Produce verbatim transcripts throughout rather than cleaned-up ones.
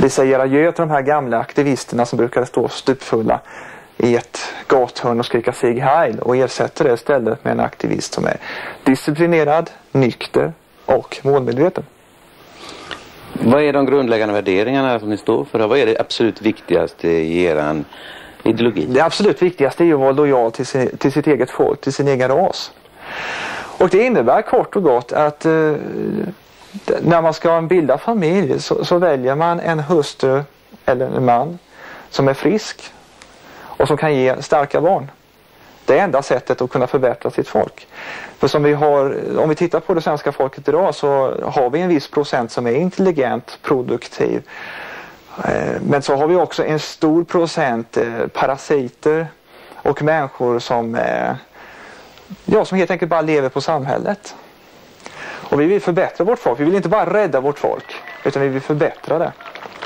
Vi säger adjö till de här gamla aktivisterna som brukade stå stupfulla i ett gathörn och skrika Sieg Heil och ersätter det istället med en aktivist som är disciplinerad, nykter och målmedveten. Vad är de grundläggande värderingarna som ni står för? Vad är det absolut viktigaste i er ideologi? Det absolut viktigaste är att vara lojal till, sin, till sitt eget folk, till sin egen ras. Och det innebär kort och gott att eh, när man ska bilda familj så, så väljer man en hustru eller en man som är frisk och som kan ge starka barn. Det är enda sättet att kunna förbättra sitt folk. För som vi har, om vi tittar på det svenska folket idag så har vi en viss procent som är intelligent, produktiv. Men så har vi också en stor procent parasiter och människor som, ja, som helt enkelt bara lever på samhället. Och vi vill förbättra vårt folk. Vi vill inte bara rädda vårt folk, utan vi vill förbättra det.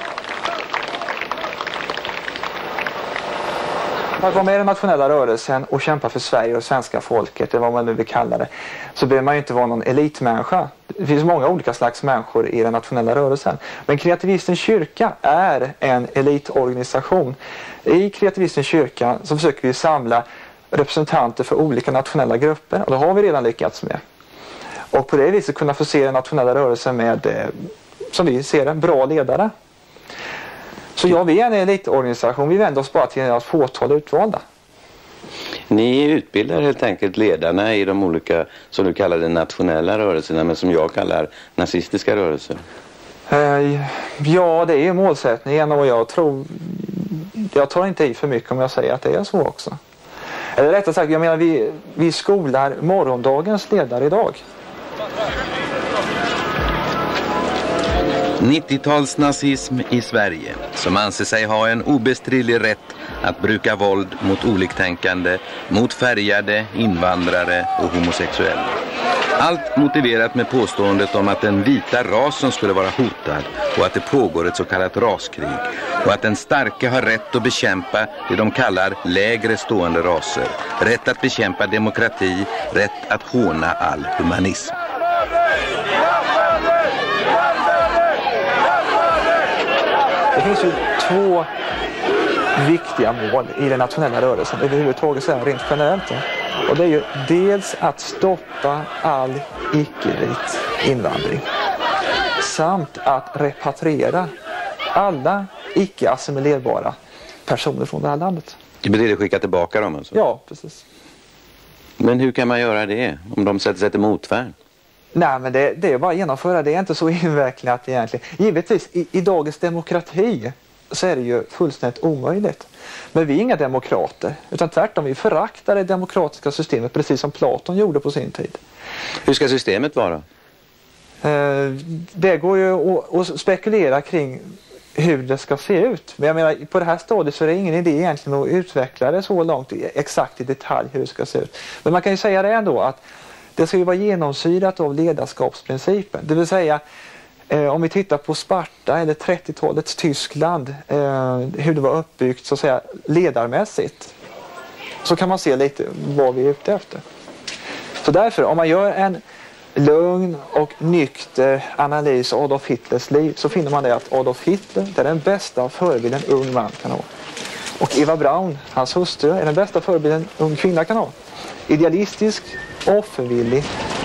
För att vara med i den nationella rörelsen och kämpa för Sverige och svenska folket, eller vad man nu vill kalla det, så behöver man ju inte vara någon elitmänniska. Det finns många olika slags människor i den nationella rörelsen. Men Kreativistens kyrka är en elitorganisation. I Kreativistens kyrka så försöker vi samla representanter för olika nationella grupper, och det har vi redan lyckats med. Och på det viset kunna förse den nationella rörelsen med, som vi ser det, bra ledare. Så ja, vi är en elitorganisation. Vi vänder oss bara till ett fåtal utvalda. Ni utbildar helt enkelt ledarna i de olika, som du kallar de nationella rörelserna, men som jag kallar nazistiska rörelser. Uh, ja, det är ju målsättningen, och jag tror, jag tar inte i för mycket om jag säger att det är så också. Eller rättare sagt, jag menar vi, vi skolar morgondagens ledare idag. nittiotalsnazism i Sverige, som anser sig ha en obestridlig rätt att bruka våld mot oliktänkande, mot färgade, invandrare och homosexuella. Allt motiverat med påståendet om att den vita rasen skulle vara hotad och att det pågår ett så kallat raskrig, och att den starka har rätt att bekämpa det de kallar lägre stående raser, rätt att bekämpa demokrati, rätt att håna all humanism. Det finns ju två viktiga mål i den nationella rörelsen överhuvudtaget så här rent generellt. Och det är ju dels att stoppa all icke-vit invandring samt att repatriera alla icke-assimilerbara personer från det här landet. Det betyder skicka tillbaka dem alltså? Ja, precis. Men hur kan man göra det om de sätter sig till motvärn? Nej, men det, det är bara att genomföra. Det är inte så invecklat egentligen. Givetvis, i, i dagens demokrati så är det ju fullständigt omöjligt. Men vi är inga demokrater, utan tvärtom, vi föraktar det demokratiska systemet precis som Platon gjorde på sin tid. Hur ska systemet vara? Eh, det går ju att, att spekulera kring hur det ska se ut. Men jag menar, på det här stadiet så är det ingen idé egentligen att utveckla det så långt exakt i detalj hur det ska se ut. Men man kan ju säga det ändå att det ska ju vara genomsyrat av ledarskapsprincipen. Det vill säga, eh, om vi tittar på Sparta eller trettiotalets Tyskland, eh, hur det var uppbyggt så att säga ledarmässigt, så kan man se lite vad vi är ute efter. Så därför, om man gör en lugn och nykter analys av Adolf Hitlers liv, så finner man det att Adolf Hitler är den bästa förebilden en ung man kan ha. Och Eva Braun, hans hustru, är den bästa förebilden en ung kvinna kan ha. Idealistisk, offervillig.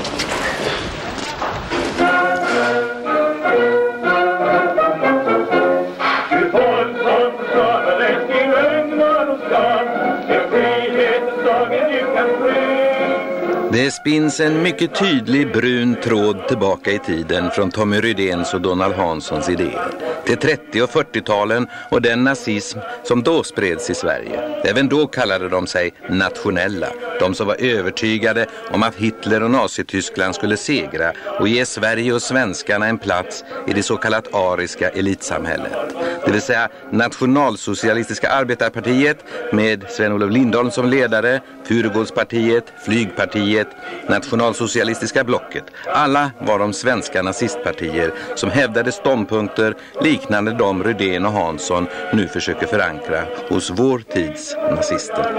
Det spinns en mycket tydlig brun tråd tillbaka i tiden från Tommy Rydéns och Donald Hanssons idéer till trettio- och fyrtiotalen och den nazism som då spreds i Sverige. Även då kallade de sig nationella, de som var övertygade om att Hitler och Nazityskland skulle segra och ge Sverige och svenskarna en plats i det så kallat ariska elitsamhället. Det vill säga Nationalsocialistiska arbetarpartiet med Sven-Olof Lindholm som ledare, Furugårdspartiet, Flygpartiet, Nationalsocialistiska blocket. Alla var de svenska nazistpartier som hävdade ståndpunkter liknande de Rydén och Hansson nu försöker förankra hos vår tids nazister.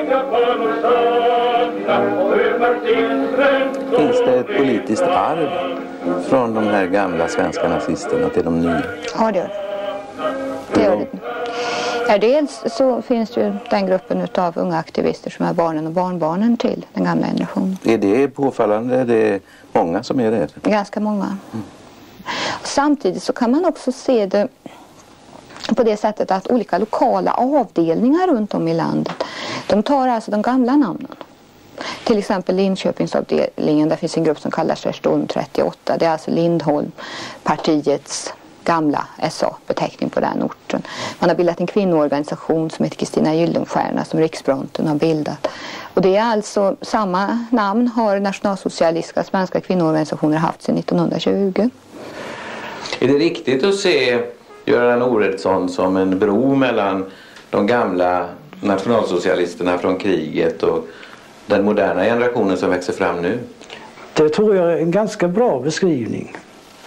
Finns det ett politiskt arv från de här gamla svenska nazisterna till de nya? Ja, det gör. Det gör det. Ja, dels så finns det ju den gruppen av unga aktivister som är barnen och barnbarnen till den gamla generationen. Är det påfallande? Är det många som är det? Ganska många. Mm. Samtidigt så kan man också se det på det sättet att olika lokala avdelningar runt om i landet, de tar alltså de gamla namnen. Till exempel Linköpingsavdelningen, där finns en grupp som kallar sig Storm trettioåtta. Det är alltså Lindholm, partiets gamla S A-beteckning på den orten. Man har bildat en kvinnoorganisation som heter Kristina Gyllenstierna som Riksfronten har bildat. Och det är alltså samma namn har nationalsocialistiska svenska kvinnoorganisationer haft sedan nittonhundratjugo. Är det riktigt att se Göran Oredsson som en bro mellan de gamla nationalsocialisterna från kriget och den moderna generationen som växer fram nu? Det tror jag är en ganska bra beskrivning.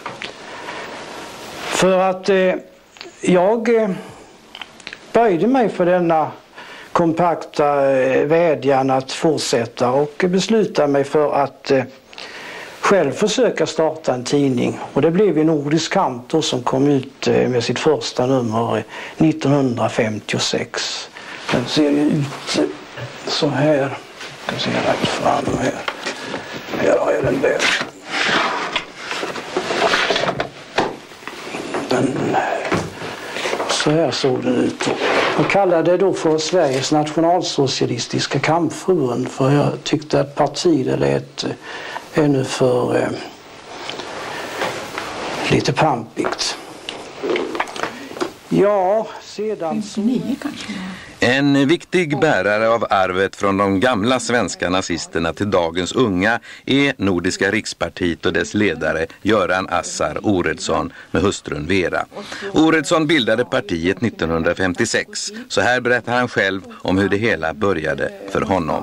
För att eh, jag eh, böjde mig för denna kompakta eh, vädjan att fortsätta och besluta mig för att eh, själv försöka starta en tidning. Och det blev en Nordisk kamp då, som kom ut eh, med sitt första nummer nittonhundrafemtiosex. Den ser ju ut så här. Jag ser rätt fram här. Här har jag den där. Den, så här såg den ut. Jag kallade det då för Sveriges nationalsocialistiska kampförbund, för jag tyckte att partiet lät ännu för eh, lite pampigt. Ja, sedan... En viktig bärare av arvet från de gamla svenska nazisterna till dagens unga är Nordiska rikspartiet och dess ledare Göran Assar Oredsson med hustrun Vera. Oredsson bildade partiet nittonhundrafemtiosex. Så här berättar han själv om hur det hela började för honom.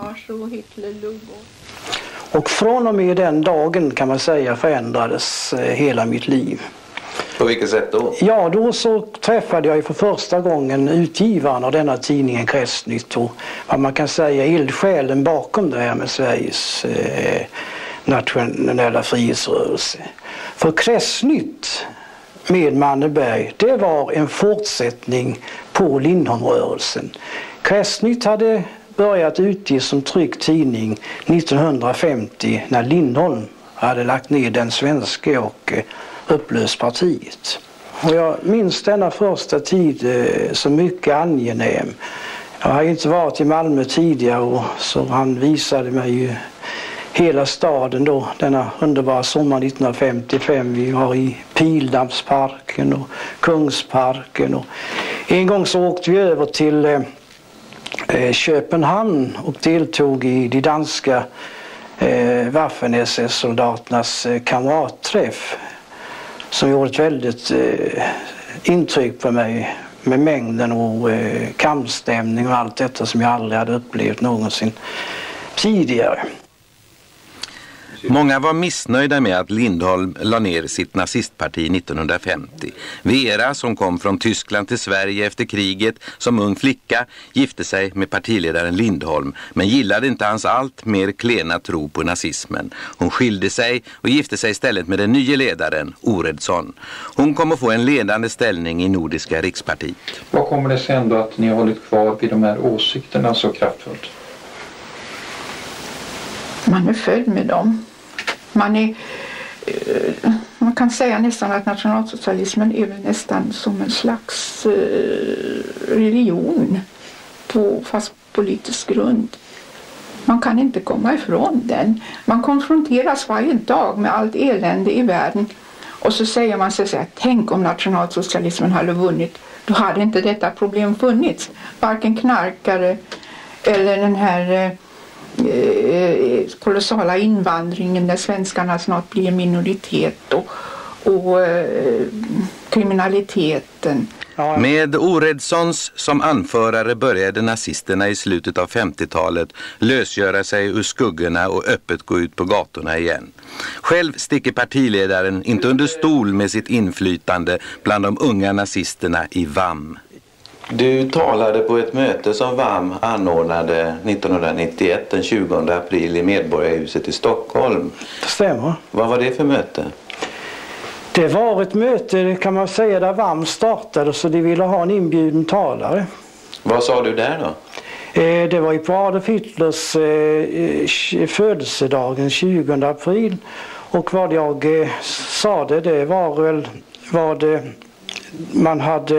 Och från och med den dagen kan man säga förändrades hela mitt liv. På vilket sätt då? Ja, då så träffade jag för första gången utgivaren av denna tidningen Kretsnytt och vad man kan säga eldsjälen bakom det här med Sveriges eh, nationella frihetsrörelse. För Kretsnytt med Manneberg, det var en fortsättning på Lindholmrörelsen. Kretsnytt hade börjat utges som tryckt tidning nittonhundrafemtio när Lindholm hade lagt ner den svenska och eh, upplöst partiet. Och jag minns denna första tid eh, så mycket angenäm. Jag har inte varit i Malmö tidigare och så han visade mig ju hela staden då, denna underbara sommar nittonhundrafemtiofem. Vi var i Pildammsparken och Kungsparken och en gång så åkte vi över till eh, Köpenhamn och deltog i de danska eh, Waffen-S S-soldaternas eh, kamratträff, som gjorde ett väldigt eh, intryck på mig med mängden och eh, kampstämning och allt detta som jag aldrig hade upplevt någonsin tidigare. Många var missnöjda med att Lindholm la ner sitt nazistparti nittonhundrafemtio. Vera, som kom från Tyskland till Sverige efter kriget som ung flicka, gifte sig med partiledaren Lindholm, men gillade inte hans allt mer klena tro på nazismen. Hon skilde sig och gifte sig istället med den nya ledaren, Oredsson. Hon kom att få en ledande ställning i Nordiska rikspartiet. Vad kommer det sig ändå att ni har hållit kvar vid de här åsikterna så kraftfullt? Man är född med dem. Man är, man kan säga nästan att nationalsocialismen är väl nästan som en slags religion på fast politisk grund. Man kan inte komma ifrån den. Man konfronteras varje dag med allt elände i världen. Och så säger man sig så här, tänk om nationalsocialismen hade vunnit. Då hade inte detta problem funnits. Varken knarkare eller den här kolossala invandringen där svenskarna snart blir minoritet och, och eh, kriminaliteten. Med Oredssons som anförare började nazisterna i slutet av femtiotalet lösgöra sig ur skuggorna och öppet gå ut på gatorna igen. Själv sticker partiledaren inte under stol med sitt inflytande bland de unga nazisterna i V A M. Du talade på ett möte som V A M anordnade nittonhundranittioett den tjugonde april i Medborgarhuset i Stockholm. Det stämmer. Vad var det för möte? Det var ett möte, kan man säga, där V A M startade, så de ville ha en inbjuden talare. Vad sa du där då? Eh, det var ju på Adolf Hitlers eh, födelsedag den tjugonde april. Och vad jag eh, sa det, det var väl vad eh, man hade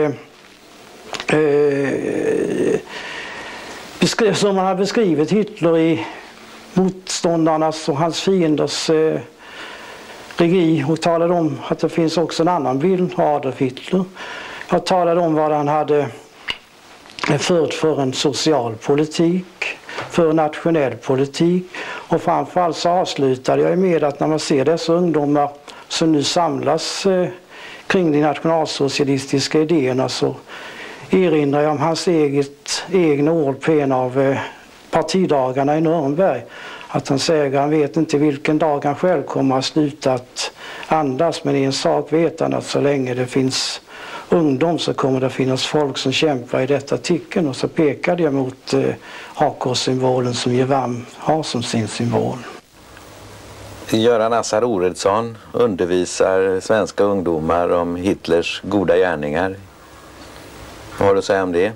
eh, beskri- som man hade beskrivit Hitler i motståndarnas och hans fienders eh, regi, och talade om att det finns också en annan bild av Adolf Hitler. Jag talade om vad han hade fört för en social politik, för nationell politik, och framförallt så avslutade jag med att när man ser dessa ungdomar som nu samlas eh, kring de nationalsocialistiska idéerna, så erinrar jag om hans eget, egna ord på en av eh, partidagarna i Nürnberg. Att han säger, han vet inte vilken dag han själv kommer att sluta att andas, men i en sak vet han att så länge det finns ungdom så kommer det finnas folk som kämpar i detta tycken. Och så pekade jag mot eh, hakorsymbolen som ju V A M har som sin symbol. Göran Assar Oredsson undervisar svenska ungdomar om Hitlers goda gärningar. Vad har du att säga om det?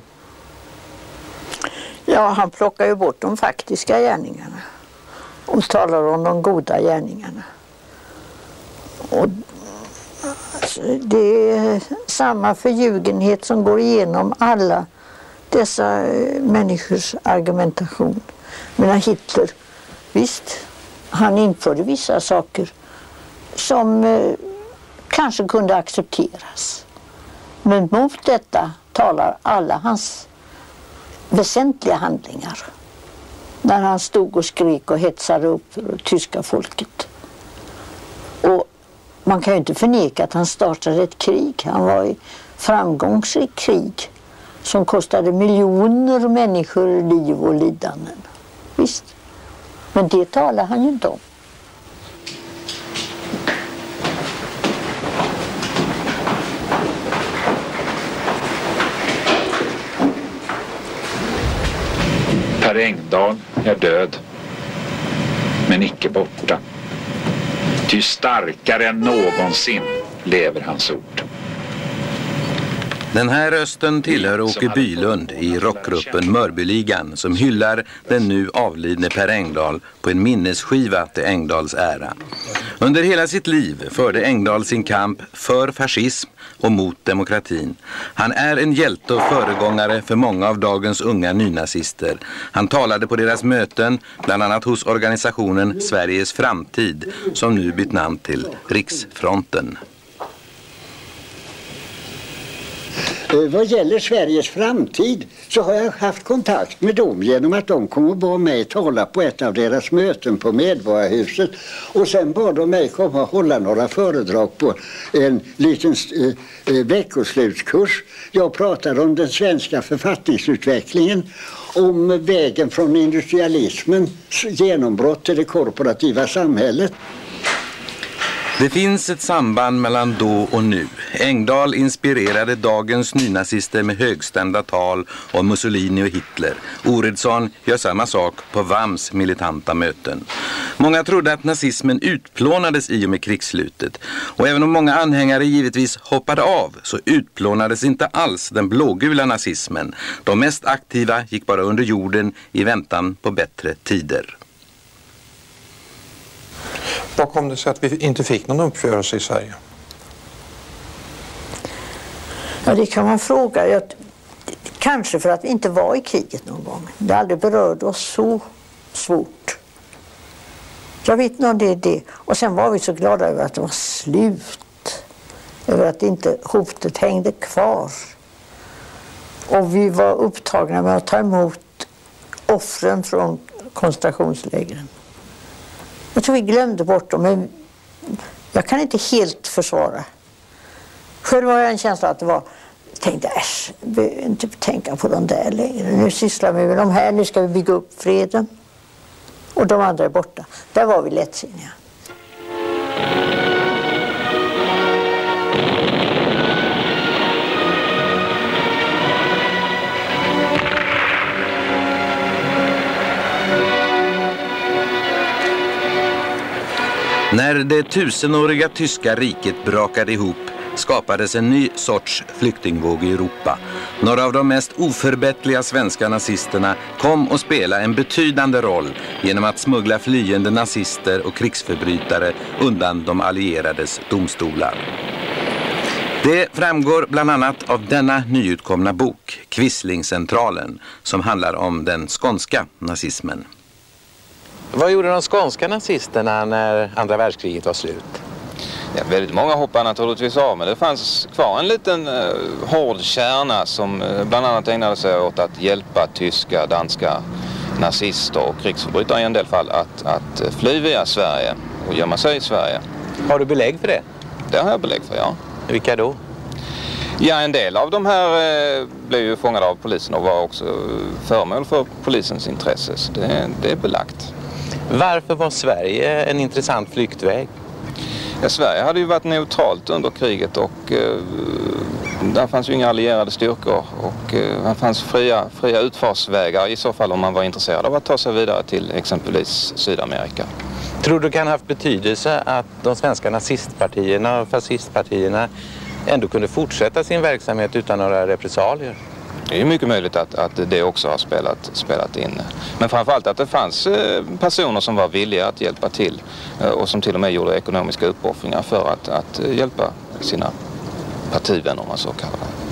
Ja, han plockar ju bort de faktiska gärningarna och talar om de goda gärningarna. Och alltså, det är samma förljugenhet som går igenom alla dessa människors argumentation. Men Hitler, visst, han införde vissa saker som eh, kanske kunde accepteras. Men mot detta talar alla hans väsentliga handlingar. När han stod och skrek och hetsade upp för det tyska folket. Och man kan ju inte förneka att han startade ett krig. Han var i framgångsrik krig som kostade miljoner människor liv och lidanden. Visst. Men det talar han ju inte om. Per Engdahl är död, men icke borta. Ty starkare än någonsin lever hans ord. Den här rösten tillhör Åke Bylund i rockgruppen Mörbyligan, som hyllar den nu avlidne Per Engdahl på en minnesskiva till Engdahls ära. Under hela sitt liv förde Engdahl sin kamp för fascism och mot demokratin. Han är en hjälte och föregångare för många av dagens unga nynazister. Han talade på deras möten, bland annat hos organisationen Sveriges framtid, som nu bytt namn till Riksfronten. Vad gäller Sveriges framtid så har jag haft kontakt med dem genom att de kom och bad mig tala på ett av deras möten på Medborgarhuset. Och sen bad de mig komma och hålla några föredrag på en liten eh, veckoslutskurs. Jag pratade om den svenska författningsutvecklingen, om vägen från industrialismens genombrott till det korporativa samhället. Det finns ett samband mellan då och nu. Engdahl inspirerade dagens nynazister med högstämda tal om Mussolini och Hitler. Oredsson gör samma sak på V A Ms militanta möten. Många trodde att nazismen utplånades i och med krigsslutet. Och även om många anhängare givetvis hoppade av, så utplånades inte alls den blågula nazismen. De mest aktiva gick bara under jorden i väntan på bättre tider. Vad kom det sig att vi inte fick någon uppgörelse i Sverige? Ja, det kan man fråga. Jag, kanske för att vi inte var i kriget någon gång. Det aldrig berörde oss så svårt. Jag vet nog det är det. Och sen var vi så glada över att det var slut. Över att inte hotet hängde kvar. Och vi var upptagna med att ta emot offren från koncentrationslägren. Jag tror vi glömde bort dem, men jag kan inte helt försvara. Själv var jag en känsla att det var, jag tänkte äsch, vi behöver inte tänka på dem där längre. Nu sysslar vi med de här, nu ska vi bygga upp freden. Och de andra är borta. Där var vi lättsinniga. När det tusenåriga tyska riket brakade ihop skapades en ny sorts flyktingvåg i Europa. Några av de mest oförbättliga svenska nazisterna kom att spela en betydande roll genom att smuggla flyende nazister och krigsförbrytare undan de allierades domstolar. Det framgår bland annat av denna nyutkomna bok, Quislingscentralen, som handlar om den skånska nazismen. Vad gjorde de skånska nazisterna när andra världskriget var slut? Ja, väldigt många hoppade naturligtvis av, men det fanns kvar en liten eh, hård kärna som eh, bland annat ägnade sig åt att hjälpa tyska, danska nazister och krigsförbrytare i en del fall att, att fly via Sverige och gömma sig i Sverige. Har du belägg för det? Det har jag belägg för, ja. Vilka då? Ja, en del av de här eh, blev ju fångade av polisen och var också föremål för polisens intresse, så det, det är belagt. Varför var Sverige en intressant flyktväg? Ja, Sverige hade ju varit neutralt under kriget och eh, där fanns ju inga allierade styrkor och eh, det fanns fria, fria utfartsvägar i så fall om man var intresserad av att ta sig vidare till exempelvis Sydamerika. Tror du kan ha haft betydelse att de svenska nazistpartierna och fascistpartierna ändå kunde fortsätta sin verksamhet utan några repressalier? Det är mycket möjligt att, att det också har spelat, spelat in. Men framförallt att det fanns eh, personer som var villiga att hjälpa till eh, och som till och med gjorde ekonomiska uppoffringar för att, att hjälpa sina partivänner, om man så kallar det.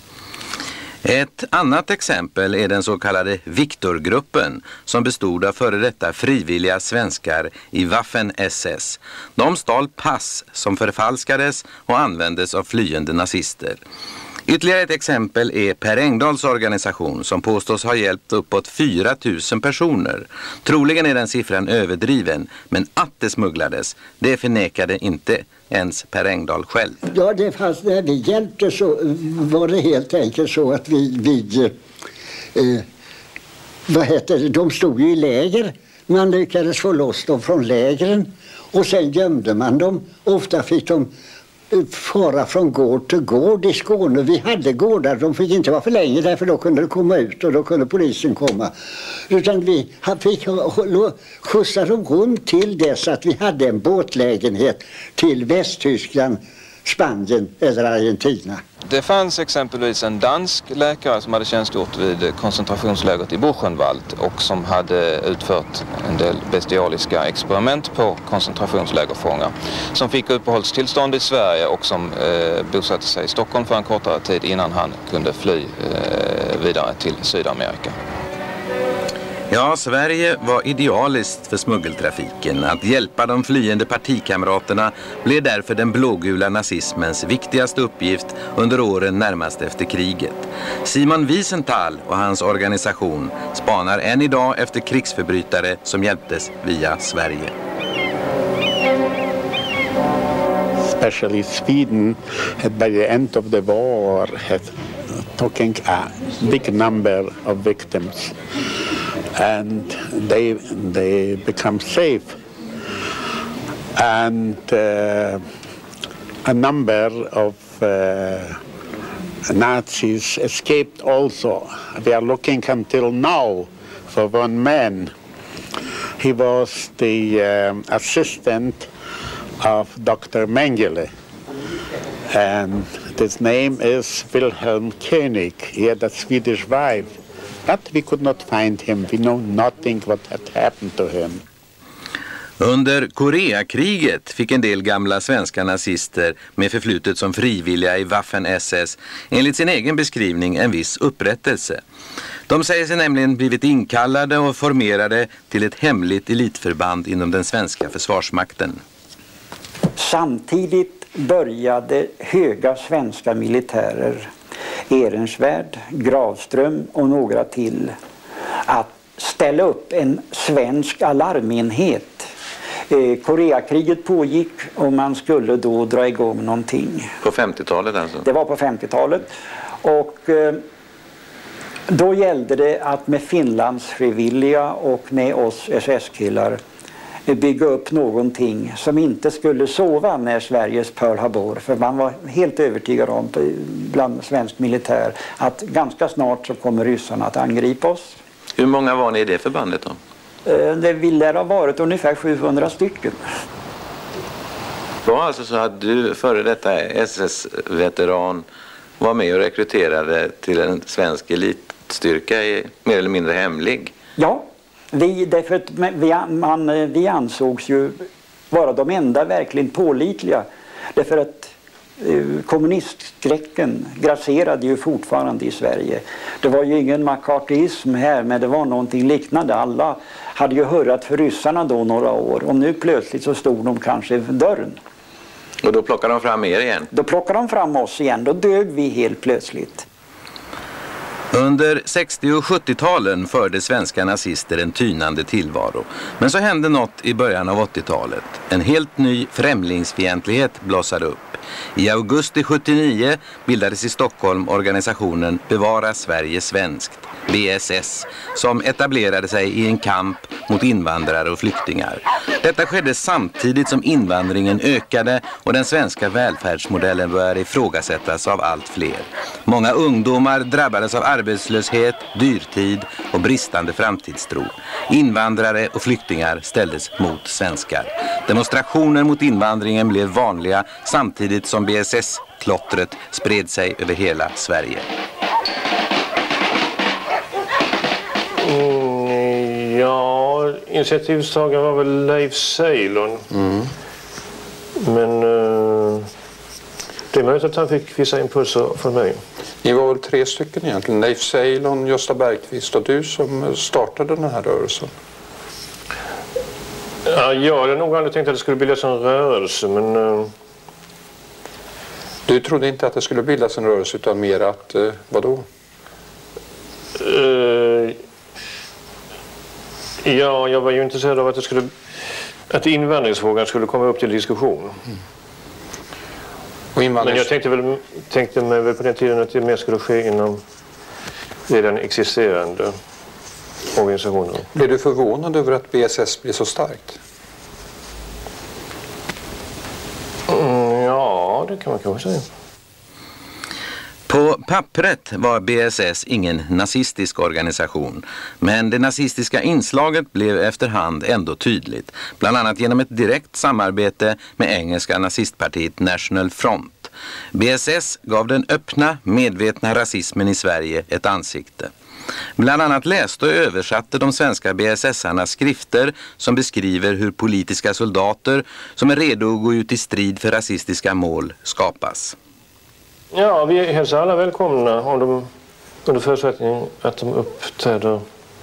Ett annat exempel är den så kallade Viktorgruppen som bestod av före detta frivilliga svenskar i Waffen-S S. De stal pass som förfalskades och användes av flyende nazister. Ytterligare ett exempel är Per Engdahls organisation som påstås ha hjälpt uppåt fyra tusen personer. Troligen är den siffran överdriven, men att det smugglades, det förnekade inte ens Per Engdahl själv. Ja, det fanns, när vi hjälpte så var det helt enkelt så att vi, vi eh, vad heter det, de stod ju i läger. Man lyckades få loss dem från lägren och sen gömde man dem. Ofta fick de fara från gård till gård i Skåne. Vi hade gårdar, de fick inte vara för länge därför då kunde det komma ut och då kunde polisen komma. Utan vi fick skjutsa dem runt till dess att vi hade en båtlägenhet till Västtyskland, Spanien eller Argentina. Det fanns exempelvis en dansk läkare som hade tjänstgjort vid koncentrationslägret i Buchenwald och som hade utfört en del bestialiska experiment på koncentrationslägerfångar. Som fick uppehållstillstånd i Sverige och som eh, bosatte sig i Stockholm för en kortare tid innan han kunde fly eh, vidare till Sydamerika. Ja, Sverige var idealiskt för smuggeltrafiken. Att hjälpa de flyende partikamraterna blev därför den blågula nazismens viktigaste uppgift under åren närmast efter kriget. Simon Wiesenthal och hans organisation spanar än idag efter krigsförbrytare som hjälptes via Sverige. Especially Sweden had by the end of the war had taken a big number of victims. And they they become safe, and uh, a number of uh, Nazis escaped also. We are looking until now for one man. He was the um, assistant of Doctor Mengele, and his name is Wilhelm König. He had a Swedish wife. But we could not find him. We know nothing what had happened to him. Under Koreakriget fick en del gamla svenska nazister med förflutet som frivilliga i Waffen-S S enligt sin egen beskrivning en viss upprättelse. De säger sig nämligen blivit inkallade och formerade till ett hemligt elitförband inom den svenska försvarsmakten. Samtidigt började höga svenska militärer, Ehrensvärd, Gravström och några till, att ställa upp en svensk alarmenhet. Eh, Koreakriget pågick och man skulle då dra igång någonting. På femtiotalet alltså? Det var på femtiotalet. Och eh, då gällde det att med Finlands frivilliga och med oss S S-killar bygga upp någonting som inte skulle sova när Sveriges Pearl Harbor. För man var helt övertygad om bland svensk militär att ganska snart så kommer ryssarna att angripa oss. Hur många var ni i det förbandet då? Det ville ha varit ungefär sjuhundra stycken. var alltså så att du, före detta S S-veteran, var med och rekryterade till en svensk elitstyrka i, mer eller mindre hemlig? Ja, vi, därför att vi, man, vi ansågs ju vara de enda verkligen pålitliga. Därför att eh, kommunistskräcken grasserade ju fortfarande i Sverige. Det var ju ingen makartism här, men det var någonting liknande. Alla hade ju hört för ryssarna då några år, och nu plötsligt så stod de kanske vid dörren. Och då plockar de fram er igen? Då plockar de fram oss igen, då dög vi helt plötsligt. Under sextio- och sjuttio-talen förde svenska nazister en tynande tillvaro. Men så hände något i början av åttiotalet. En helt ny främlingsfientlighet blossade upp. I augusti sjuttionio bildades i Stockholm organisationen Bevara Sverige svenskt, B S S, som etablerade sig i en kamp mot invandrare och flyktingar. Detta skedde samtidigt som invandringen ökade och den svenska välfärdsmodellen började ifrågasättas av allt fler. Många ungdomar drabbades av arbetslöshet, dyrtid och bristande framtidstro. Invandrare och flyktingar ställdes mot svenskar. Demonstrationer mot invandringen blev vanliga samtidigt som B S S-klottret spred sig över hela Sverige. Mm, ja, initiativstagaren var väl Leif Ceylon. Mm. Men uh, det är möjligt att han fick vissa impulser från mig. Ni var väl tre stycken egentligen. Leif Ceylon, Gösta Bergqvist och du som startade den här rörelsen. Ja, jag hade nog aldrig tänkt att det skulle bildas en rörelse, men... Uh... Du trodde inte att det skulle bildas en rörelse utan mer att, uh, vadå? Uh... Ja, jag var ju intresserad av att det skulle... att invandringsfrågan skulle komma upp till diskussion. Mm. Och invandrings... Men jag tänkte, väl, tänkte mig väl på den tiden att det mer skulle ske inom redan existerande organisationer. Blev du förvånad över att B S S blev så starkt? Mm, ja, det kan man kanske säga. På pappret var B S S ingen nazistisk organisation, men det nazistiska inslaget blev efterhand ändå tydligt, bland annat genom ett direkt samarbete med engelska nazistpartiet National Front. B S S gav den öppna, medvetna rasismen i Sverige ett ansikte. Bland annat läste och översatte de svenska B S S-arna skrifter som beskriver hur politiska soldater som är redo att gå ut i strid för rasistiska mål skapas. Ja, vi hälsar alla välkomna om de, under förutsättning att de uppträder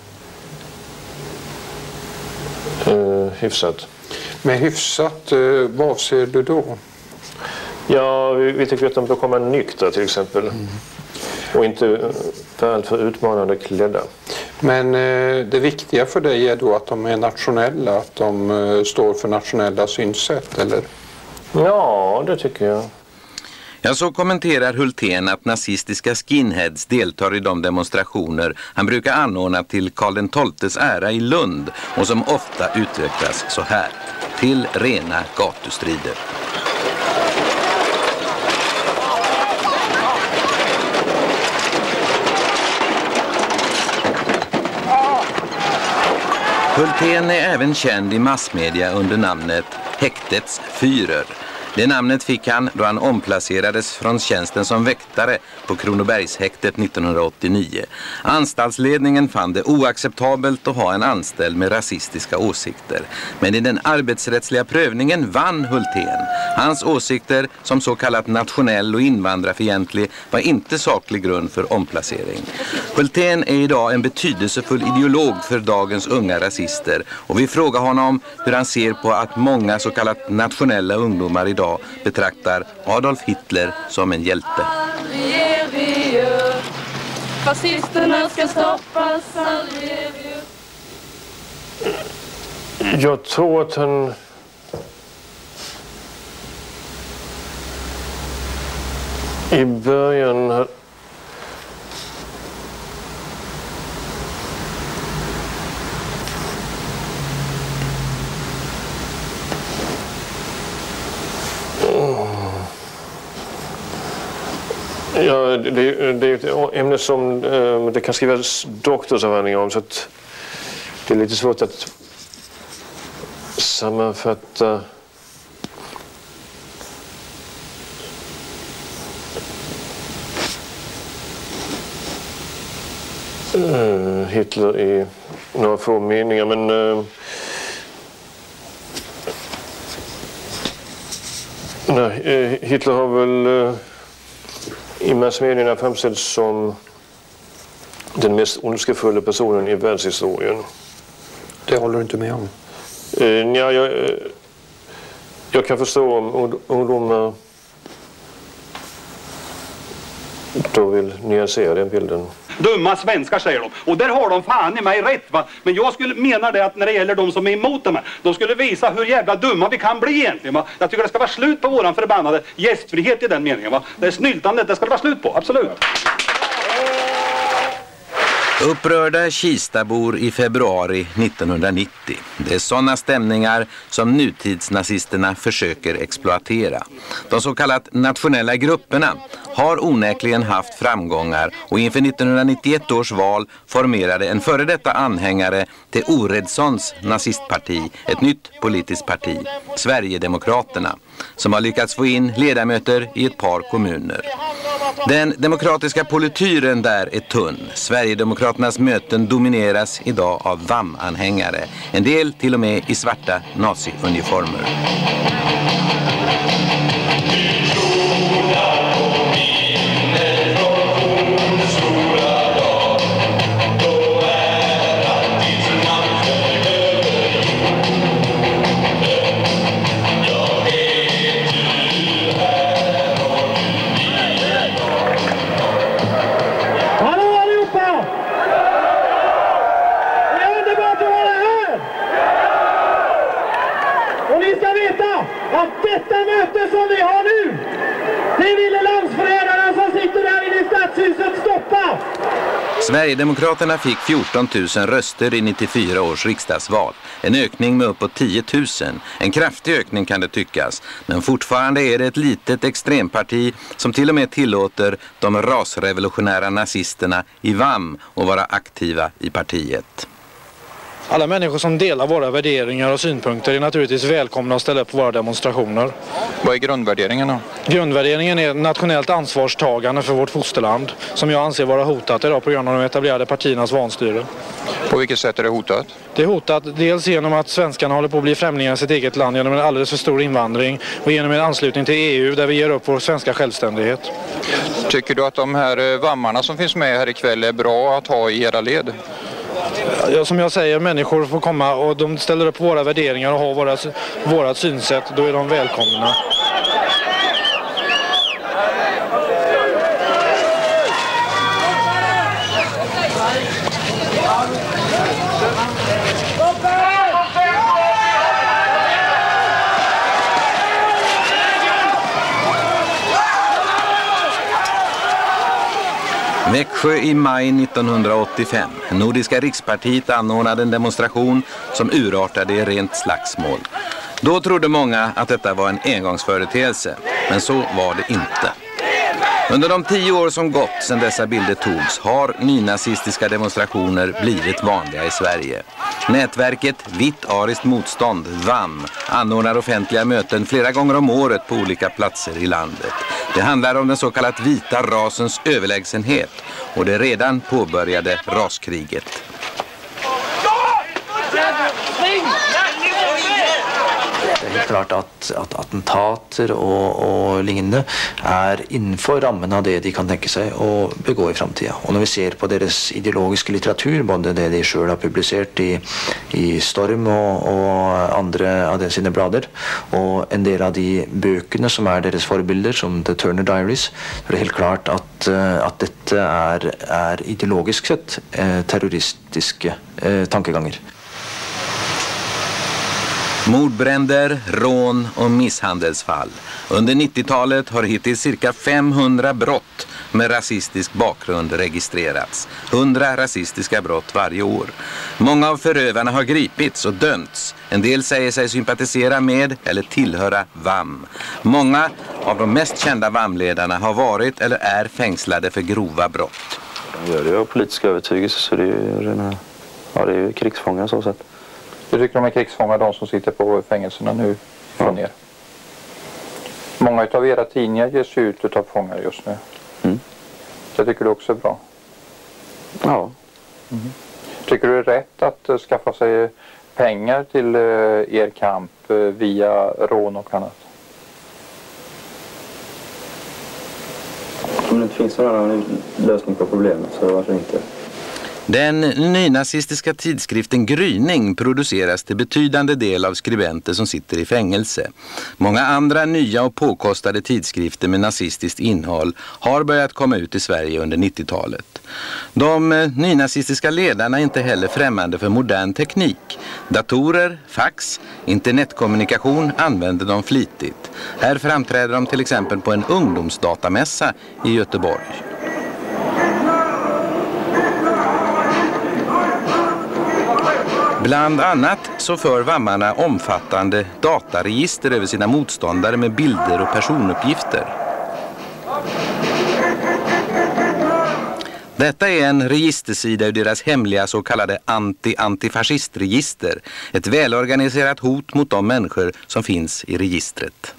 eh, hyfsat. Med hyfsat, eh, vad avser du då? Ja, vi, vi tycker att de bör komma nyktra till exempel. Mm. Och inte för allt för utmanande klädda. Men eh, det viktiga för dig är då att de är nationella, att de eh, står för nationella synsätt, eller? Ja, det tycker jag. Ja, så kommenterar Hultén att nazistiska skinheads deltar i de demonstrationer han brukar anordna till Karl den tolftes ära i Lund och som ofta utvecklas så här, till rena gatustrider. Hultén är även känd i massmedia under namnet Häktets Führer. Det namnet fick han då han omplacerades från tjänsten som väktare på Kronobergshäktet nittonhundraåttionio. Anstaltsledningen fann det oacceptabelt att ha en anställd med rasistiska åsikter. Men i den arbetsrättsliga prövningen vann Hultén. Hans åsikter som så kallat nationell och invandrarfientlig var inte saklig grund för omplacering. Hultén är idag en betydelsefull ideolog för dagens unga rasister och vi frågar honom hur han ser på att många så kallat nationella ungdomar idag betraktar Adolf Hitler som en hjälte. Fascisterna ska stoppas. Jag tror att han i början Ja, det, det är ett ämne som eh, det kan skrivas doktorsavhandlingar om, så att det är lite svårt att sammanfatta uh, Hitler i några få meningar, men uh, nej, uh, Hitler har väl uh, i massmedierna framställts som den mest ondskefulla personen i världshistorien. Det håller du inte med om? Uh, ja, jag, uh, jag kan förstå om ungdomar då vill nyansera den bilden. Dumma svenskar säger de. Och där har de fan i mig rätt, va. Men jag skulle mena det att när det gäller de som är emot dem här, de skulle visa hur jävla dumma vi kan bli egentligen, va. Jag tycker det ska vara slut på våran förbannade gästfrihet i den meningen, va. Det är snyltandet, det ska det vara slut på, absolut. Upprörda Kistabor i februari nittonhundranittio. Det är sådana stämningar som nutidsnazisterna försöker exploatera. De så kallat nationella grupperna har onekligen haft framgångar och inför nittonhundranittioett års val formerade en före detta anhängare till Oredssons nazistparti ett nytt politiskt parti, Sverigedemokraterna, som har lyckats få in ledamöter i ett par kommuner. Den demokratiska polityren där är tunn. Sverigedemokraternas möten domineras idag av V A M-anhängare. En del till och med i svarta nazi-uniformer. Detta möte som vi har nu, det ville landsförrädarna som sitter där inne i stadshuset stoppa. Sverigedemokraterna fick fjorton tusen röster i nittiofyra års riksdagsval. En ökning med uppåt tio tusen. En kraftig ökning kan det tyckas. Men fortfarande är det ett litet extremparti som till och med tillåter de rasrevolutionära nazisterna i V A M att vara aktiva i partiet. Alla människor som delar våra värderingar och synpunkter är naturligtvis välkomna att ställa upp på våra demonstrationer. Vad är grundvärderingarna? Grundvärderingen är nationellt ansvarstagande för vårt fosterland, som jag anser vara hotat idag på grund av de etablerade partiernas vanstyre. På vilket sätt är det hotat? Det är hotat dels genom att svenskarna håller på att bli främlingar i sitt eget land genom en alldeles för stor invandring och genom en anslutning till E U där vi ger upp vår svenska självständighet. Tycker du att de här vammarna som finns med här ikväll är bra att ha i era led? Ja, som jag säger, människor får komma och de ställer upp våra värderingar och har våra, våra synsätt, då är de välkomna. Växjö i maj nittonhundraåttiofem. Nordiska rikspartiet anordnade en demonstration som urartade i rent slagsmål. Då trodde många att detta var en engångsföreteelse, men så var det inte. Under de tio år som gått sedan dessa bilder togs har nynazistiska demonstrationer blivit vanliga i Sverige. Nätverket Vitt ariskt motstånd, V A M, anordnar offentliga möten flera gånger om året på olika platser i landet. Det handlar om den så kallade vita rasens överlägsenhet och det redan påbörjade raskriget. Det är helt klart att, att attentater och, och lignande är innanför rammen av det de kan tänka sig att begå i framtiden. Och när vi ser på deras ideologiska litteratur, både det de själva har publicerat i, i Storm och, och andra av sina blader, och en del av de böckerna som är deras förebilder, som The Turner Diaries, så är det helt klart att, att detta är, är ideologiskt sett eh, terroristiska eh, tankegångar. Mordbränder, rån och misshandelsfall. Under nittiotalet har hittills cirka femhundra brott med rasistisk bakgrund registrerats. hundra rasistiska brott varje år. Många av förövarna har gripits och dömts. En del säger sig sympatisera med eller tillhöra V A M. Många av de mest kända V A M-ledarna har varit eller är fängslade för grova brott. De gör det av politisk övertygelse, så det är ju, rena, ja, det är ju krigsfångar så sätt. Du tycker de är krigsfångar, de som sitter på fängelserna nu från er? Många av era tidningar ges ut av fångar just nu. Mm. Det tycker du också är bra? Ja, Mm. Tycker du det är rätt att uh, skaffa sig pengar till uh, er kamp uh, via rån och annat? Om det inte finns någon annan lösning på problemet så varför inte? Den nynazistiska tidskriften Gryning produceras till betydande del av skribenter som sitter i fängelse. Många andra nya och påkostade tidskrifter med nazistiskt innehåll har börjat komma ut i Sverige under nittiotalet. De nynazistiska ledarna är inte heller främmande för modern teknik. Datorer, fax, internetkommunikation använder de flitigt. Här framträder de till exempel på en ungdomsdatamässa i Göteborg. Bland annat så för vammarna omfattande dataregister över sina motståndare med bilder och personuppgifter. Detta är en registersida ur deras hemliga så kallade anti-antifascistregister. Ett välorganiserat hot mot de människor som finns i registret.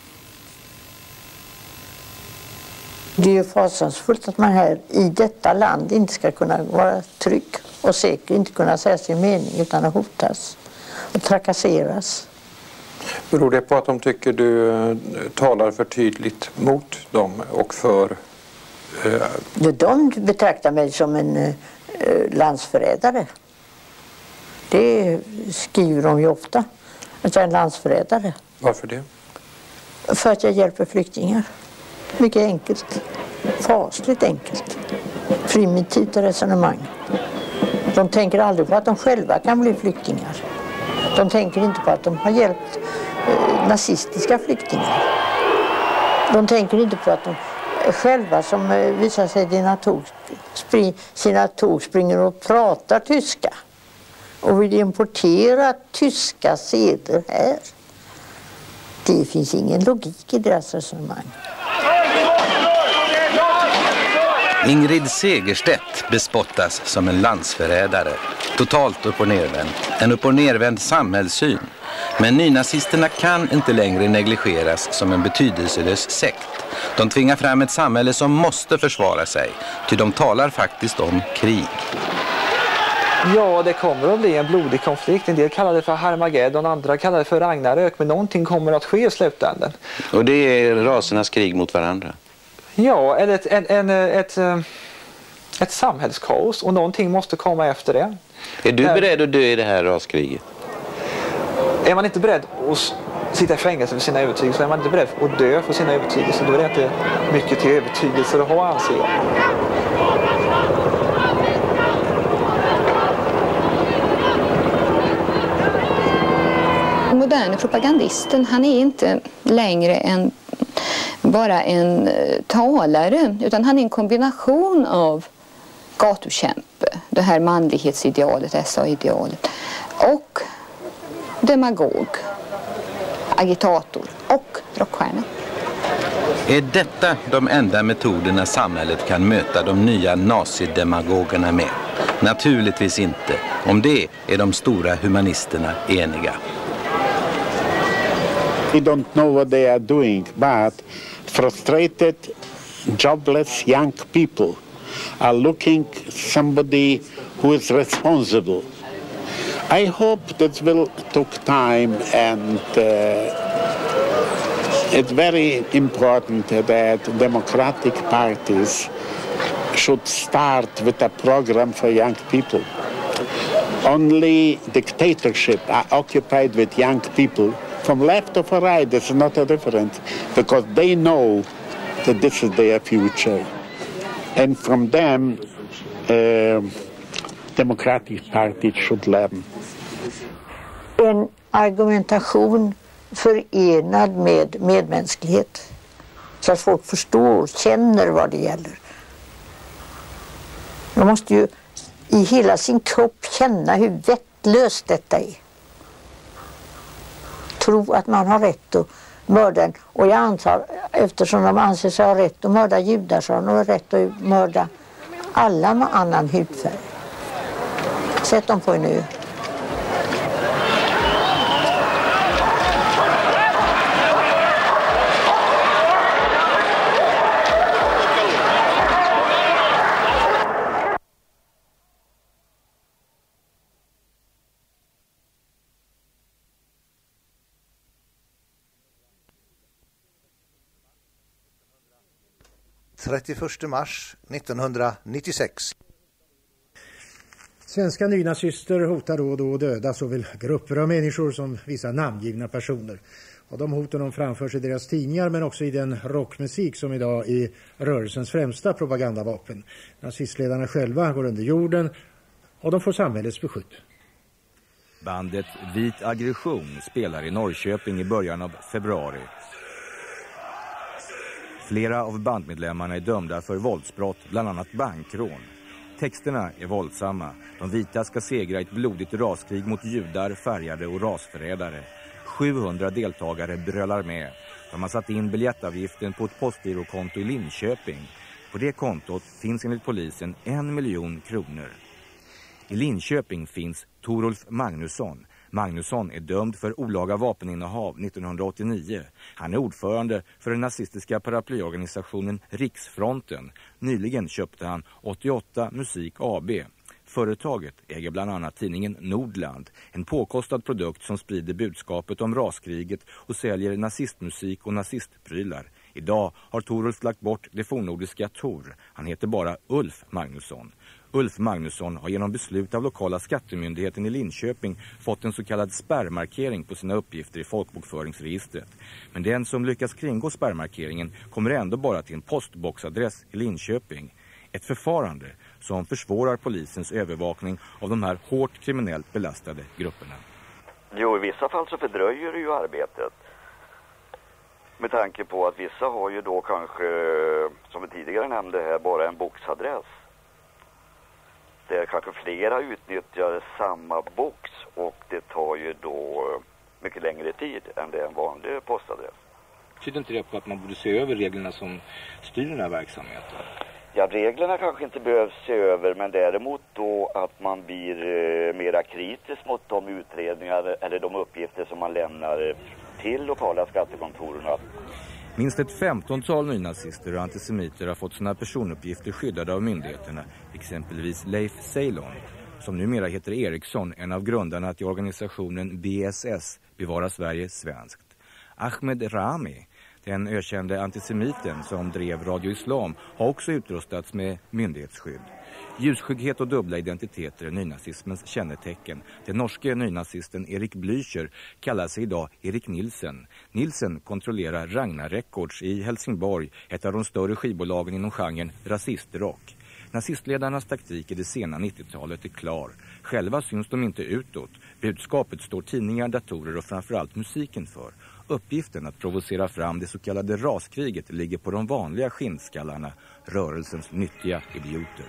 Det är ju fasansfullt att man här i detta land inte ska kunna vara trygg och säker, inte kunna säga sin mening utan att hotas och trakasseras. Beror det på att de tycker du talar för tydligt mot dem och för... Eh... De betraktar mig som en eh, landsförrädare. Det skriver de ju ofta, att jag är en landsförrädare. Varför det? För att jag hjälper flyktingar. Mycket enkelt. Fasligt enkelt. Primitivt resonemang. De tänker aldrig på att de själva kan bli flyktingar. De tänker inte på att de har hjälpt eh, nazistiska flyktingar. De tänker inte på att de själva som eh, visar sig dina tog, spring, sina tog springer och pratar tyska. Och vill importera tyska seder här. Det finns ingen logik i deras resonemang. Ingrid Segerstedt bespottas som en landsförrädare. Totalt upp och nervänd. En upp och nervänd samhällssyn. Men nynazisterna kan inte längre negligeras som en betydelselös sekt. De tvingar fram ett samhälle som måste försvara sig. Ty de talar faktiskt om krig. Ja, det kommer att bli en blodig konflikt. En del kallar det för Harmageddon, andra kallar det för Ragnarök. Men någonting kommer att ske i slutändan. Och det är rasernas krig mot varandra? Ja, eller ett, en, en, ett, ett samhällskaos. Och någonting måste komma efter det. Är du beredd att dö i det här raskriget? Är man inte beredd att sitta i fängelse för sina övertygelser, är man inte beredd att dö för sina övertygelser, då är det inte mycket till övertygelser att ha, anser jag. Moderne propagandisten, han är inte längre en, bara en talare, utan han är en kombination av gatukämpe, det här manlighetsidealet, S A-idealet, och demagog, agitator och rockstjärna. Är detta de enda metoderna samhället kan möta de nya nazidemagogerna med? Naturligtvis inte. Om det är de stora humanisterna eniga. We don't know what they are doing, but frustrated, jobless young people are looking somebody who is responsible. I hope that will take time, and uh, it's very important that democratic parties should start with a program for young people. Only dictatorship are occupied with young people. From left or from right, there's not a difference, because they know that this is their future. And from them, uh, democratic parties should learn. En argumentation förenad med medmänsklighet. Så att folk förstår, känner vad det gäller. De måste ju i hela sin kropp känna hur vettlöst detta är. Tro att man har rätt att mörda en. Och jag antar, eftersom de anser sig ha rätt att mörda judar, så har de rätt att mörda alla med annan hudfärg. Sätt dem på en ö. trettioförsta mars nittonhundranittiosex. Svenska nynazister hotar då och då att döda såväl grupper av människor som vissa namngivna personer. Och de hoten de framförs i deras tidningar men också i den rockmusik som idag är rörelsens främsta propagandavapen. Nazistledarna själva går under jorden och de får samhällets beskydd. Bandet Vit Aggression spelar i Norrköping i början av februari. Flera av bandmedlemmarna är dömda för våldsbrott, bland annat bankrån. Texterna är våldsamma. De vita ska segra i ett blodigt raskrig mot judar, färgade och rasförrädare. sjuhundra deltagare brölar med. De har satt in biljettavgiften på ett postgirokonto i Linköping. På det kontot finns enligt polisen en miljon kronor. I Linköping finns Torulf Magnusson. Magnusson är dömd för olaga vapeninnehav nittonhundraåttionio. Han är ordförande för den nazistiska paraplyorganisationen Riksfronten. Nyligen köpte han åttioåtta Musik A B. Företaget äger bland annat tidningen Nordland, en påkostad produkt som sprider budskapet om raskriget och säljer nazistmusik och nazistprylar. Idag har Torulf lagt bort det fornnordiska Tor. Han heter bara Ulf Magnusson. Ulf Magnusson har genom beslut av lokala skattemyndigheten i Linköping fått en så kallad spärrmarkering på sina uppgifter i folkbokföringsregistret. Men den som lyckas kringgå spärrmarkeringen kommer ändå bara till en postboxadress i Linköping. Ett förfarande som försvårar polisens övervakning av de här hårt kriminellt belastade grupperna. Jo, i vissa fall så fördröjer det ju arbetet. Med tanke på att vissa har ju då kanske, som vi tidigare nämnde här, bara en boxadress. Där kanske flera utnyttjar samma box och det tar ju då mycket längre tid än det är en vanlig postadress. Tyder inte det på att man borde se över reglerna som styr den här verksamheten? Ja, reglerna kanske inte behövs se över, men däremot då att man blir eh, mera kritisk mot de utredningar eller de uppgifter som man lämnar till lokala skattekontoren. Minst ett femtontal nynazister och antisemiter har fått sina personuppgifter skyddade av myndigheterna, exempelvis Leif Ceylon, som numera heter Eriksson, en av grundarna till organisationen B S S, Bevara Sverige svenskt. Ahmed Rami, den ökände antisemiten som drev Radio Islam, har också utrustats med myndighetsskydd. Ljusskygghet och dubbla identiteter är nynazismens kännetecken. Den norske nynazisten Erik Blücher kallar sig idag Erik Nilsen. Nilsen kontrollerar Ragnar Records i Helsingborg, ett av de större skivbolagen inom genren rasistrock. Nazistledarnas taktik i det sena nittiotalet är klar. Själva syns de inte utåt. Budskapet står tidningar, datorer och framförallt musiken för. Uppgiften att provocera fram det så kallade raskriget ligger på de vanliga skinnskallarna, rörelsens nyttiga idioter.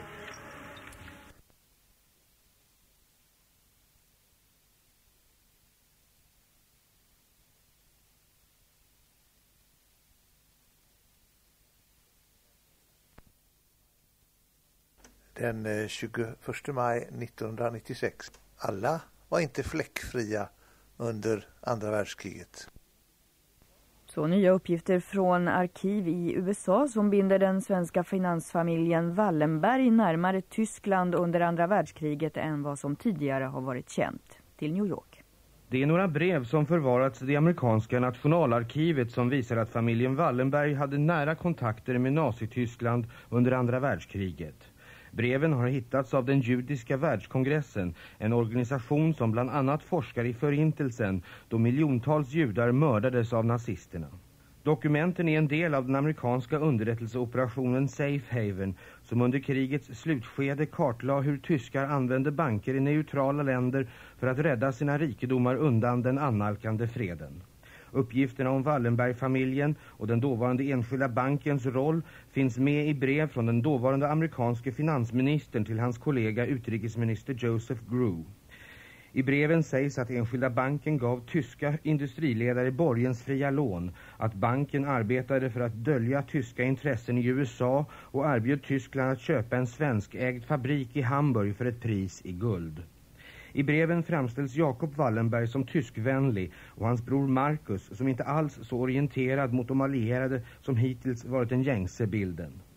Den tjugoförsta maj nittonhundranittiosex. Alla var inte fläckfria under andra världskriget. Så nya uppgifter från arkiv i U S A som binder den svenska finansfamiljen Wallenberg närmare Tyskland under andra världskriget än vad som tidigare har varit känt. Till New York. Det är några brev som förvarats i det amerikanska nationalarkivet som visar att familjen Wallenberg hade nära kontakter med Nazityskland under andra världskriget. Breven har hittats av den judiska världskongressen, en organisation som bland annat forskar i förintelsen då miljontals judar mördades av nazisterna. Dokumenten är en del av den amerikanska underrättelseoperationen Safe Haven som under krigets slutskede kartlade hur tyskar använde banker i neutrala länder för att rädda sina rikedomar undan den annalkande freden. Uppgifterna om Wallenberg-familjen och den dåvarande enskilda bankens roll finns med i brev från den dåvarande amerikanske finansministern till hans kollega utrikesminister Joseph Grew. I breven sägs att enskilda banken gav tyska industriledare borgensfria lån, att banken arbetade för att dölja tyska intressen i U S A och erbjöd Tyskland att köpa en svenskägd fabrik i Hamburg för ett pris i guld. I breven framställs Jakob Wallenberg som tyskvänlig och hans bror Marcus som inte alls så orienterad mot de allierade som hittills varit den gängse bilden.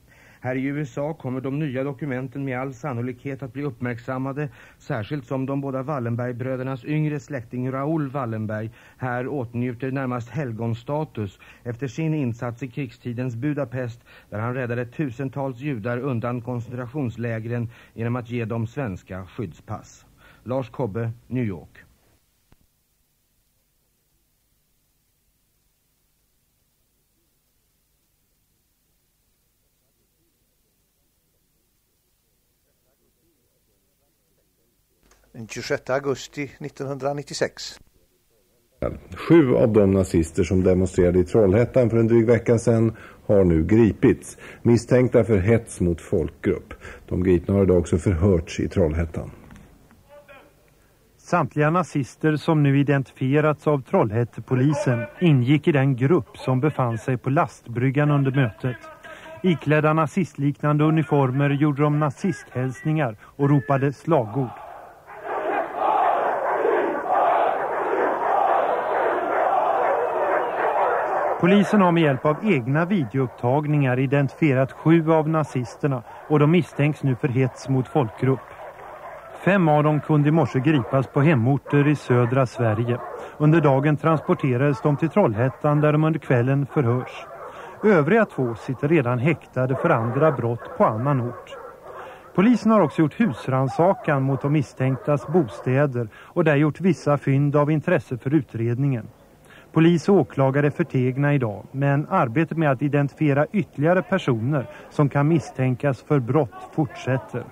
Här i U S A kommer de nya dokumenten med all sannolikhet att bli uppmärksammade, särskilt som de båda Wallenbergbrödernas yngre släkting Raoul Wallenberg här åtnjuter närmast helgonstatus efter sin insats i krigstidens Budapest, där han räddade tusentals judar undan koncentrationslägren genom att ge dem svenska skyddspass. Lars Kobbe, New York. Den tjugosjätte augusti nittonhundranittiosex. Sju av de nazister som demonstrerade i Trollhättan för en dryg vecka sedan har nu gripits, misstänkta för hets mot folkgrupp. De gripna har idag också förhörts i Trollhättan. Samtliga nazister som nu identifierats av Trollhättepolisen ingick i den grupp som befann sig på lastbryggan under mötet. Iklädda nazistliknande uniformer gjorde de nazisthälsningar och ropade slagord. Polisen har med hjälp av egna videoupptagningar identifierat sju av nazisterna och de misstänks nu för hets mot folkgrupp. Fem av dem kunde i morse gripas på hemorter i södra Sverige. Under dagen transporterades de till Trollhättan där de under kvällen förhörs. Övriga två sitter redan häktade för andra brott på annan ort. Polisen har också gjort husrannsakan mot de misstänktas bostäder och där gjort vissa fynd av intresse för utredningen. Polis och åklagare är förtegna idag, men arbetet med att identifiera ytterligare personer som kan misstänkas för brott fortsätter.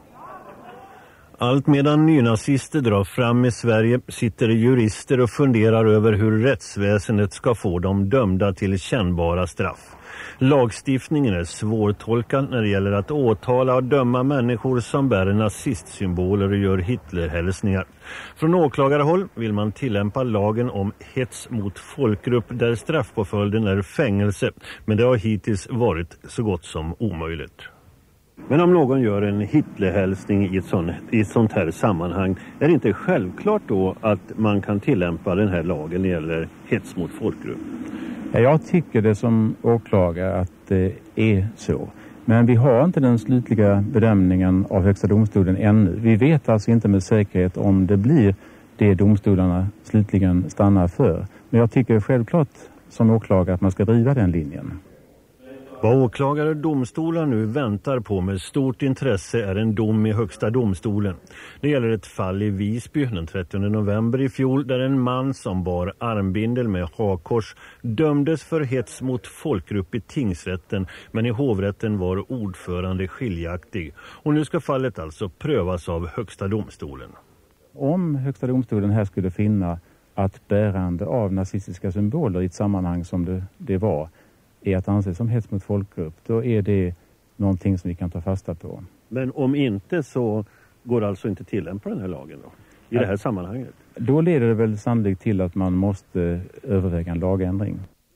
Allt medan nynazister drar fram i Sverige sitter jurister och funderar över hur rättsväsendet ska få dem dömda till kännbara straff. Lagstiftningen är svårtolkad när det gäller att åtala och döma människor som bär nazistsymboler och gör Hitlerhälsningar. Från åklagarhåll vill man tillämpa lagen om hets mot folkgrupp där straffpåföljden är fängelse, men det har hittills varit så gott som omöjligt. Men om någon gör en Hitlerhälsning i ett, sånt, i ett sånt här sammanhang, är det inte självklart då att man kan tillämpa den här lagen när det gäller hets mot folkgrupp? Jag tycker det som åklagare att det är så. Men vi har inte den slutliga bedömningen av Högsta domstolen ännu. Vi vet alltså inte med säkerhet om det blir det domstolarna slutligen stannar för. Men jag tycker självklart som åklagare att man ska driva den linjen. Vad åklagare och domstolar nu väntar på med stort intresse är en dom i Högsta domstolen. Det gäller ett fall i Visby den trettionde november i fjol där en man som bar armbindel med hakors dömdes för hets mot folkgrupp i tingsrätten, men i hovrätten var ordförande skiljaktig. Och nu ska fallet alltså prövas av Högsta domstolen. Om Högsta domstolen här skulle finna att bärande av nazistiska symboler i ett sammanhang som det, det var är att anse som hets mot folkgrupp, då är det någonting som vi kan ta fasta på. Men om inte så går alltså inte tillämpa den här lagen då, i ja. det här sammanhanget? Då leder det väl sannolikt till att man måste överväga en lagändring.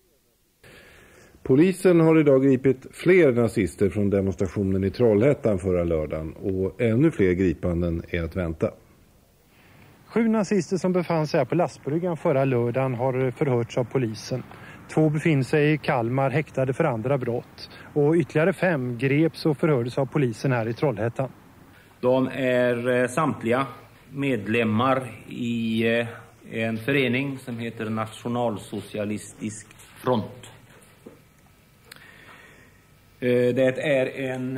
Polisen har idag gripit fler nazister från demonstrationen i Trollhättan förra lördagen och ännu fler gripanden är att vänta. Sju nazister som befann sig här på lastbryggan förra lördagen har förhörts av polisen. Två befinner sig i Kalmar häktade för andra brott och ytterligare fem greps och förhördes av polisen här i Trollhättan. De är samtliga medlemmar i en förening som heter Nationalsocialistisk front. Det är en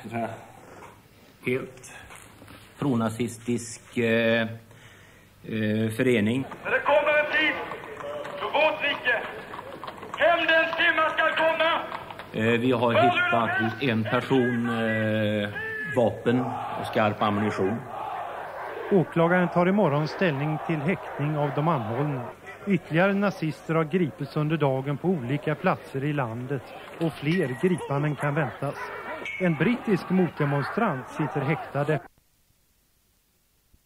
helt pronazistisk förening. När det kommer en tid så vårt rike, hämndens timma ska komma. Vi har hittat hos en person vapen och skarp ammunition. Åklagaren tar imorgon ställning till häktning av de anhållna. Ytterligare nazister har gripits under dagen på olika platser i landet och fler gripanden kan väntas. En brittisk motdemonstrant sitter häktade.